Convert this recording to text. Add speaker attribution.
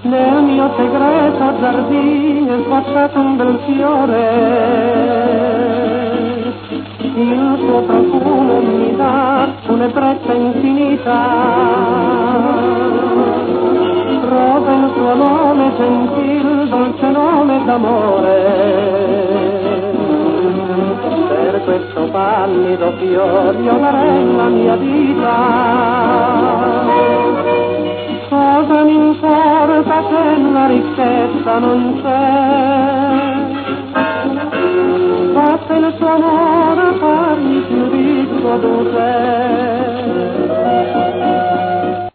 Speaker 1: Nel mio segreto giardino è sbocciato un bel fiore, il suo profumo mi dà un'ebbrezza infinita, rosa il suo nome gentil, dolce nome d'amore. Per questo pallido fiore io darei la mia vita. Cosa mi importa se la ricchezza non c'è? Basta il suo amore farmi più ricco di te.